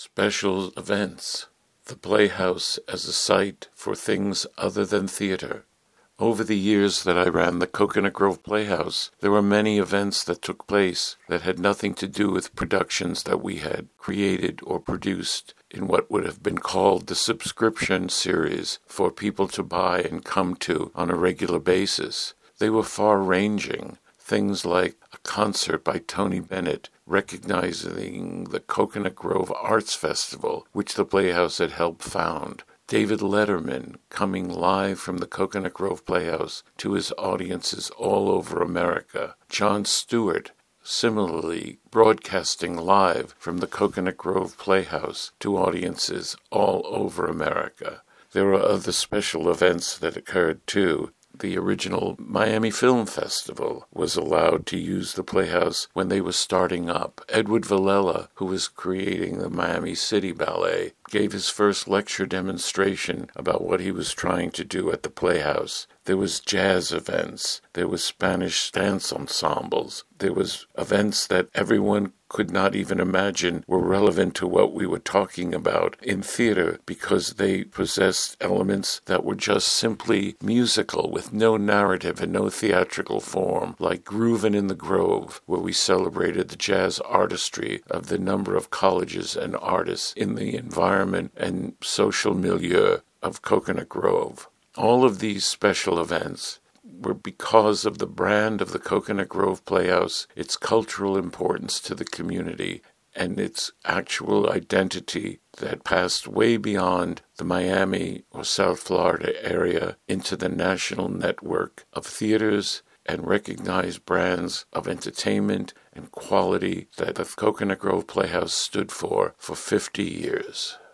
Special events. The Playhouse as a site for things other than theater. Over the years that I ran the Coconut Grove Playhouse, there were many events that took place that had nothing to do with productions that we had created or produced in what would have been called the subscription series for people to buy and come to on a regular basis. They were far-ranging. Things like a concert by Tony Bennett recognizing the Coconut Grove Arts Festival, which the Playhouse had helped found. David Letterman coming live from the Coconut Grove Playhouse to his audiences all over America. Jon Stewart similarly broadcasting live from the Coconut Grove Playhouse to audiences all over America. There were other special events that occurred too. The original Miami Film Festival was allowed to use the Playhouse when they were starting up. Edward Villela, who was creating the Miami City Ballet, gave his first lecture demonstration about what he was trying to do at the Playhouse. There was jazz events. There was Spanish dance ensembles. There was events that everyone could not even imagine were relevant to what we were talking about in theater because they possessed elements that were just simply musical with no narrative and no theatrical form, like Groovin' in the Grove, where we celebrated the jazz artistry of the number of colleges and artists in the environment and social milieu of Coconut Grove. All of these special events were because of the brand of the Coconut Grove Playhouse, its cultural importance to the community, and its actual identity that passed way beyond the Miami or South Florida area into the national network of theaters and recognized brands of entertainment and quality that the Coconut Grove Playhouse stood for 50 years.